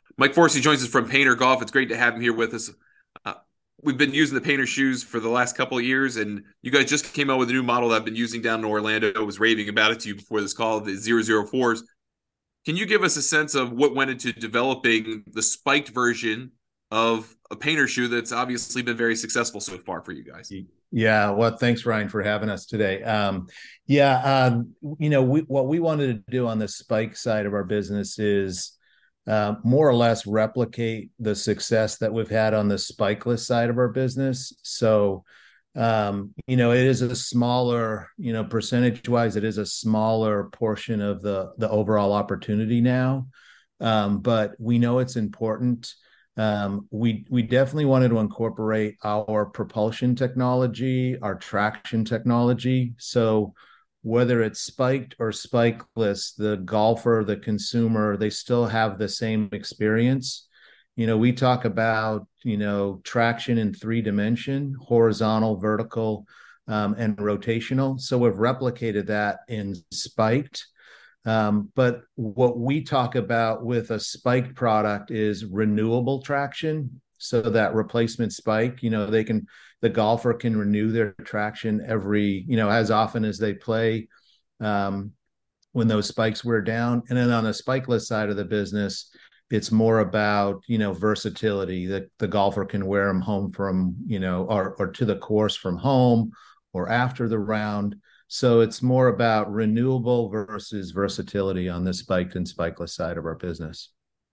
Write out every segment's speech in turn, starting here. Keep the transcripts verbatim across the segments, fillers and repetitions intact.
Mike Forsey joins us from Painter Golf. It's great to have him here with us. Uh, we've been using the Painter shoes for the last couple of years, and you guys just came out with a new model that I've been using down in Orlando. I was raving about it to you before this call, the zero zero fours. Can you give us a sense of what went into developing the spiked version of a Painter shoe that's obviously been very successful so far for you guys? Yeah, well, thanks, Ryan, for having us today. Um, yeah, um, you know, we, what we wanted to do on the spike side of our business is uh, more or less replicate the success that we've had on the spikeless side of our business. So, um, you know, it is a smaller, you know, percentage wise, it is a smaller portion of the the overall opportunity now, um, but we know it's important. Um, we we definitely wanted to incorporate our propulsion technology, our traction technology. So whether it's spiked or spikeless, the golfer, the consumer, they still have the same experience. You know, we talk about, you know, traction in three dimension, horizontal, vertical, um, and rotational. So we've replicated that in spiked. Um, but what we talk about with a spiked product is renewable traction. So that replacement spike, you know, they can, the golfer can renew their traction every, you know, as often as they play, um, when those spikes wear down. And then on the spikeless side of the business, it's more about, you know, versatility that the golfer can wear them home from, you know, or, or to the course from home or after the round. So it's more about renewable versus versatility on the spiked and spikeless side of our business.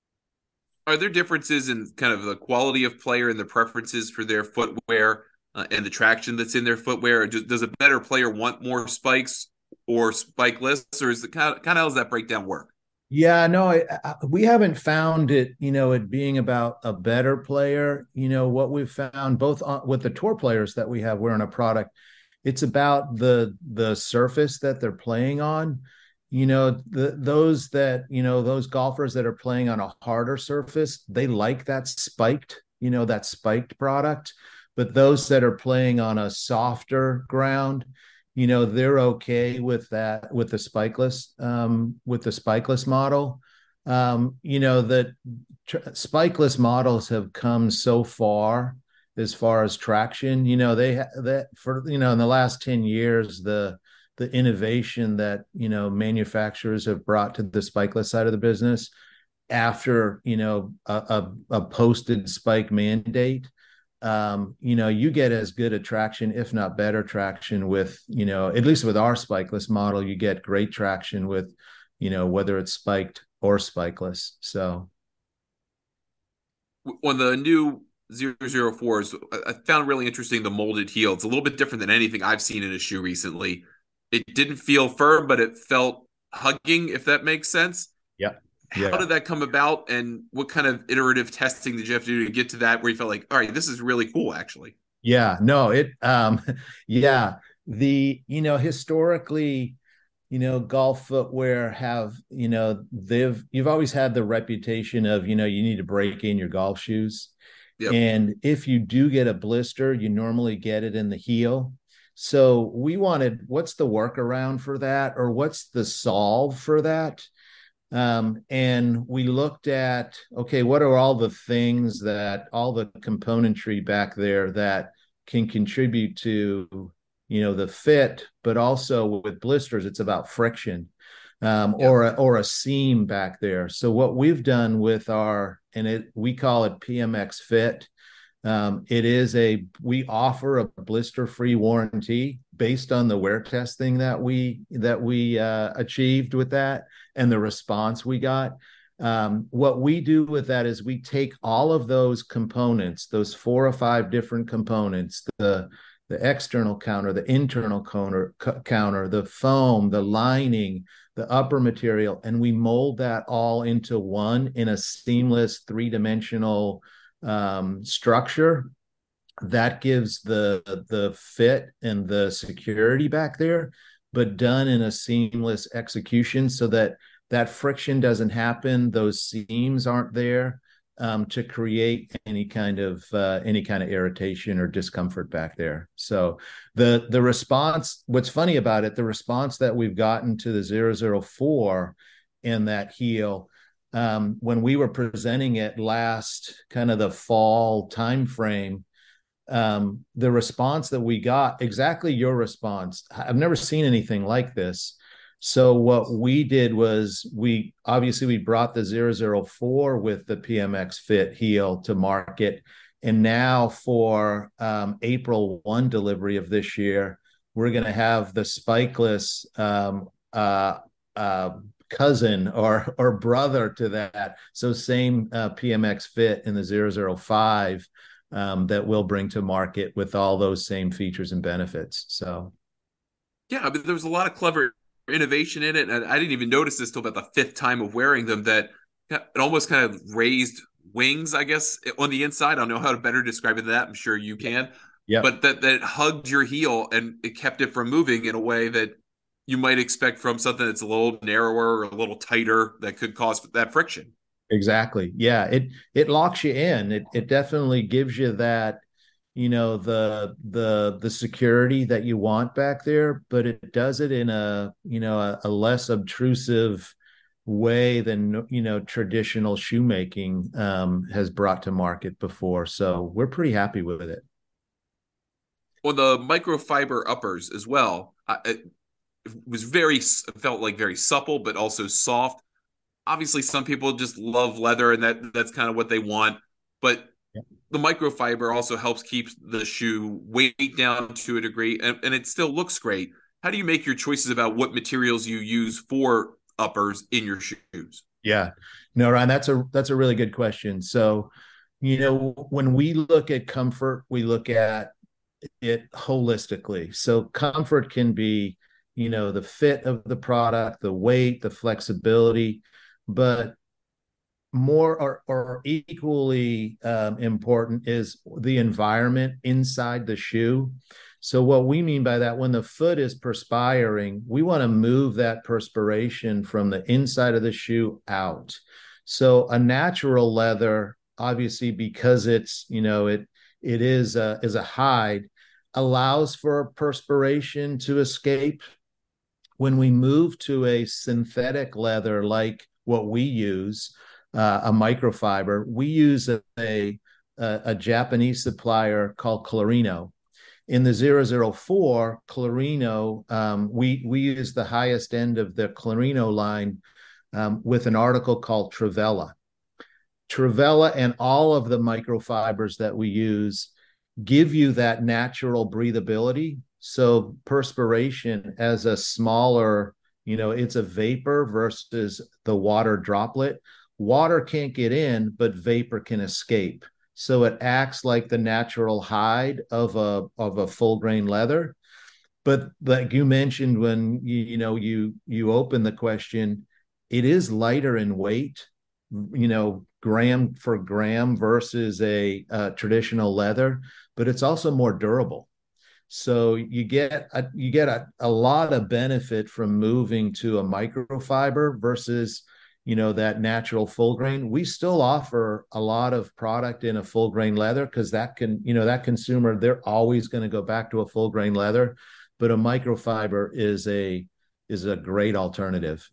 Are there differences in kind of the quality of player and the preferences for their footwear uh, and the traction that's in their footwear? Does a better player want more spikes or spikeless, or is it kind of, kind of how does that breakdown work? Yeah, no, I, I, we haven't found it, you know, it being about a better player. You know, what we've found both on, with the tour players that we have wearing a product, it's about the the surface that they're playing on. You know, the those that, you know, those golfers that are playing on a harder surface, they like that spiked, you know, that spiked product. But those that are playing on a softer ground, you know, they're okay with that, with the spikeless, um, with the spikeless model. Um, you know, that tr- spikeless models have come so far as far as traction. You know, they ha- that for, you know, in the last ten years, the the innovation that, you know, manufacturers have brought to the spikeless side of the business after, you know, a, a, a posted spike mandate, um, you know, you get as good a traction, if not better traction with, you know, at least with our spikeless model, you get great traction with, you know, whether it's spiked or spikeless. So, On the new zero zero fours, I found really interesting the molded heel. It's a little bit different than anything I've seen in a shoe recently. It didn't feel firm, but it felt hugging, if that makes sense. yeah, How yeah. did that come about, and what kind of iterative testing did you have to do to get to that where you felt like, all right, this is really cool, actually? Yeah, no, it um yeah, the you know, historically, you know, golf footwear have, you know, they've you've always had the reputation of, you know, you need to break in your golf shoes. Yep. And if you do get a blister, you normally get it in the heel. So we wanted, what's the workaround for that, or what's the solve for that? Um, and we looked at, okay, what are all the things that all the componentry back there that can contribute to, you know, the fit, but also with blisters, it's about friction, um, Yep. or a, or a seam back there. So what we've done with our, and it we call it P M X Fit. Um, it is a, we offer a blister-free warranty based on the wear testing that we that we uh, achieved with that and the response we got. Um, what we do with that is we take all of those components, those four or five different components, the the external counter, the internal counter, counter, the foam, the lining, the upper material, and we mold that all into one in a seamless three-dimensional um, structure that gives the the fit and the security back there, but done in a seamless execution so that that friction doesn't happen, those seams aren't there, um, to create any kind of uh, any kind of irritation or discomfort back there. So the the response, what's funny about it, the response that we've gotten to the zero zero four in that heel, um, when we were presenting it last kind of the fall timeframe, um, the response that we got, exactly your response. I've never seen anything like this. So what we did was we obviously we brought the zero zero four with the P M X Fit heel to market. And now for um, April first delivery of this year, we're going to have the spikeless um, uh, uh, cousin or or brother to that. So same uh, P M X Fit in the zero zero five um, that we'll bring to market with all those same features and benefits. So Yeah, but there was a lot of clever innovation in it, and I didn't even notice this till about the fifth time of wearing them. That it almost kind of raised wings, I guess, on the inside. I don't know how to better describe it than that. I'm sure you can, yep. but that that it hugged your heel and it kept it from moving in a way that you might expect from something that's a little narrower or a little tighter that could cause that friction. Exactly. Yeah. It it locks you in. It it definitely gives you that, you know, the the the security that you want back there, but it does it in a, you know, a, a less obtrusive way than, you know, traditional shoemaking um, has brought to market before. So we're pretty happy with it. On the microfiber uppers as well, I, it was very felt like very supple, but also soft. Obviously, some people just love leather, and that that's kind of what they want. But the microfiber also helps keep the shoe weight down to a degree, and, and it still looks great. How do you make your choices about what materials you use for uppers in your shoes? Yeah. No, Ryan, that's a that's a really good question. So, you know, when we look at comfort, we look at it holistically. So comfort can be, you know, the fit of the product, the weight, the flexibility, but more or, or equally um, important is the environment inside the shoe. So what we mean by that, when the foot is perspiring, we want to move that perspiration from the inside of the shoe out. So a natural leather, obviously, because it's, you know, it it is a, is a hide, allows for perspiration to escape. When we move to a synthetic leather like what we use, uh, a microfiber, we use a, a, a Japanese supplier called Clarino. In the zero zero four, Clarino, um, we, we use the highest end of the Clarino line um, with an article called Trivella. Trivella and all of the microfibers that we use give you that natural breathability. So perspiration as a smaller, you know, it's a vapor versus the water droplet. Water can't get in, but vapor can escape. So it acts like the natural hide of a of a full grain leather. But like you mentioned when you, you know you you open the question, it is lighter in weight, you know, gram for gram versus a, a traditional leather, but it's also more durable. So you get a, you get a, a lot of benefit from moving to a microfiber versus, you know, that natural full grain. We still offer a lot of product in a full grain leather because that can, you know, that consumer, they're always going to go back to a full grain leather, but a microfiber is a is a great alternative.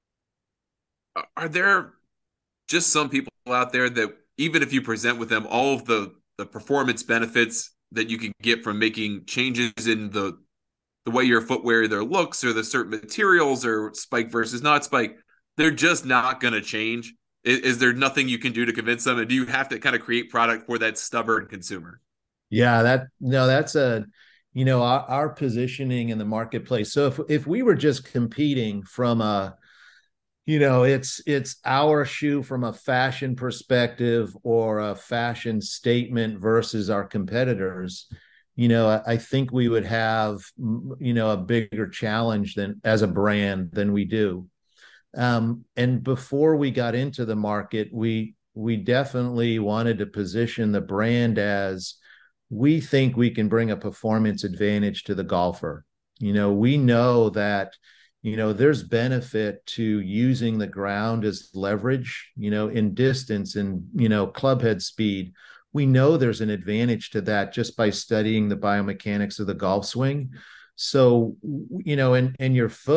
Are there just some people out there that even if you present with them all of the the performance benefits that you can get from making changes in the the way your footwear either looks or the certain materials or spike versus not spike, they're just not going to change? Is, is there nothing you can do to convince them? And do you have to kind of create product for that stubborn consumer? Yeah, that no, that's a, you know, our, our positioning in the marketplace. So if if we were just competing from a, you know, it's it's our shoe from a fashion perspective or a fashion statement versus our competitors, you know, I, I think we would have, you know, a bigger challenge than as a brand than we do. Um, and before we got into the market, we we definitely wanted to position the brand as we think we can bring a performance advantage to the golfer. You know, we know that, you know, there's benefit to using the ground as leverage, you know, in distance and, you know, club head speed. We know there's an advantage to that just by studying the biomechanics of the golf swing. So, you know, and, and your foot,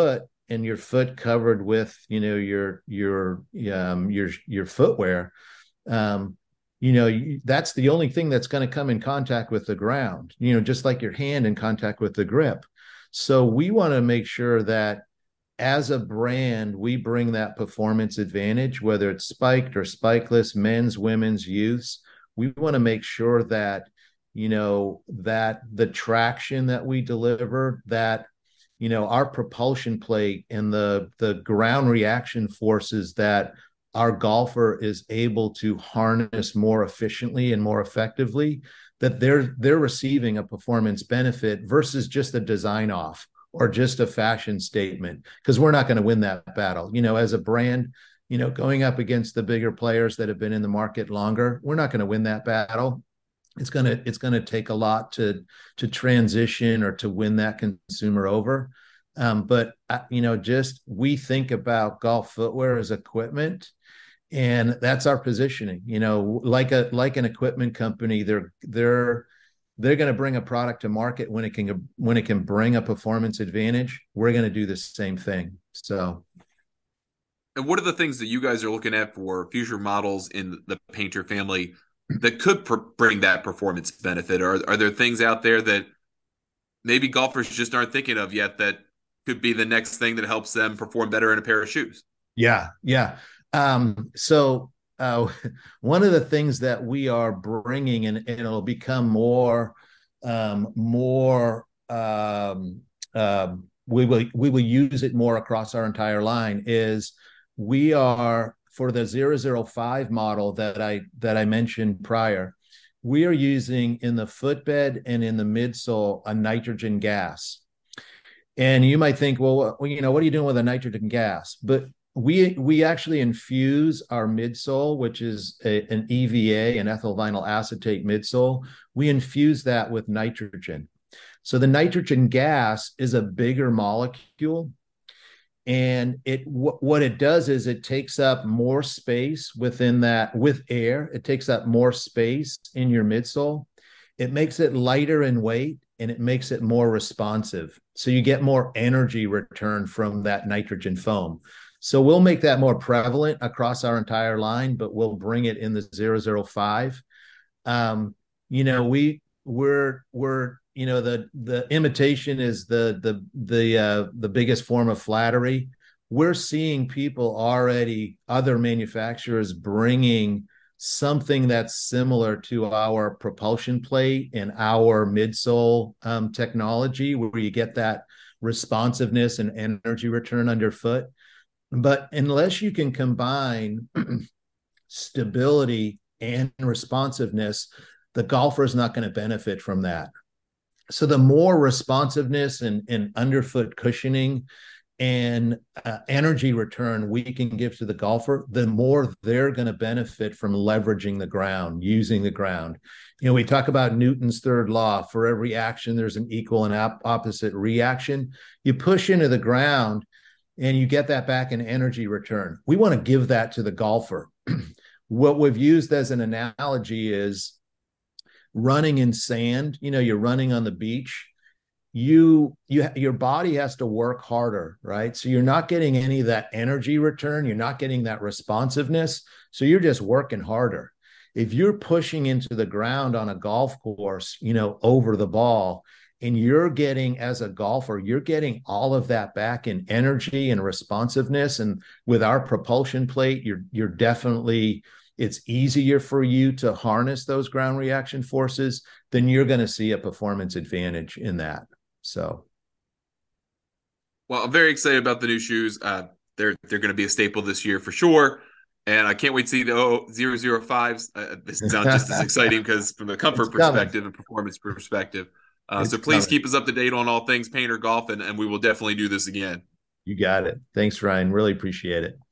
and your foot covered with, you know, your your um, your your footwear, um, you know, you, that's the only thing that's going to come in contact with the ground. You know, just like your hand in contact with the grip. So we want to make sure that as a brand, we bring that performance advantage, whether it's spiked or spikeless, men's, women's, youths. We want to make sure that, you know, that the traction that we deliver, that, you know, our propulsion plate and the the ground reaction forces that our golfer is able to harness more efficiently and more effectively, that they're they're receiving a performance benefit versus just a design off or just a fashion statement, because we're not going to win that battle. You know, as a brand, you know, going up against the bigger players that have been in the market longer, we're not going to win that battle. It's going to it's going to take a lot to to transition or to win that consumer over. Um, but uh, you know, just we think about golf footwear as equipment, and that's our positioning. You know, like a like an equipment company, they're they're they're going to bring a product to market when it can when it can bring a performance advantage. We're going to do the same thing. So, and what are the things that you guys are looking at for future models in the Painter family that could pr- bring that performance benefit? Are are there things out there that maybe golfers just aren't thinking of yet that could be the next thing that helps them perform better in a pair of shoes? yeah, yeah. Um, so uh, one of the things that we are bringing, and, and it'll become more, um, more, um, uh, we will we will use it more across our entire line, is we are, for the zero zero five model that I that I mentioned prior, we are using in the footbed and in the midsole a nitrogen gas. And you might think, well, you know, what are you doing with a nitrogen gas? But we we actually infuse our midsole, which is a, an E V A, an ethyl vinyl acetate midsole. We infuse that with nitrogen. So the nitrogen gas is a bigger molecule, and it w- what it does is it takes up more space within that with air. It takes up more space in your midsole. It makes it lighter in weight, and it makes it more responsive. So you get more energy return from that nitrogen foam. So we'll make that more prevalent across our entire line, but we'll bring it in the zero zero five. Um, you know, we we're we're you know the the imitation is the the the uh, the biggest form of flattery. We're seeing people already, other manufacturers bringing something that's similar to our propulsion plate and our midsole um, technology, where you get that responsiveness and energy return underfoot. But unless you can combine stability and responsiveness, the golfer is not going to benefit from that. So the more responsiveness and, and underfoot cushioning and uh, energy return we can give to the golfer, the more they're going to benefit from leveraging the ground, using the ground. You know, we talk about Newton's third law: for every action, there's an equal and op- opposite reaction. You push into the ground and you get that back in energy return. We want to give that to the golfer. What we've used as an analogy is running in sand. You know, you're running on the beach. You, you, your body has to work harder, right? So you're not getting any of that energy return. You're not getting that responsiveness. So you're just working harder. If you're pushing into the ground on a golf course, you know, over the ball, and you're getting, as a golfer, you're getting all of that back in energy and responsiveness. And with our propulsion plate, you're you're definitely, it's easier for you to harness those ground reaction forces, then you're going to see a performance advantage in that. So, well, I'm very excited about the new shoes. Uh, they're they're going to be a staple this year for sure, and I can't wait to see the zero zero fives. Uh, this sounds just as exciting because from a comfort perspective and performance perspective. Uh, so please coming. keep us up to date on all things Painter Golf, and, and we will definitely do this again. You got it. Thanks, Ryan. Really appreciate it.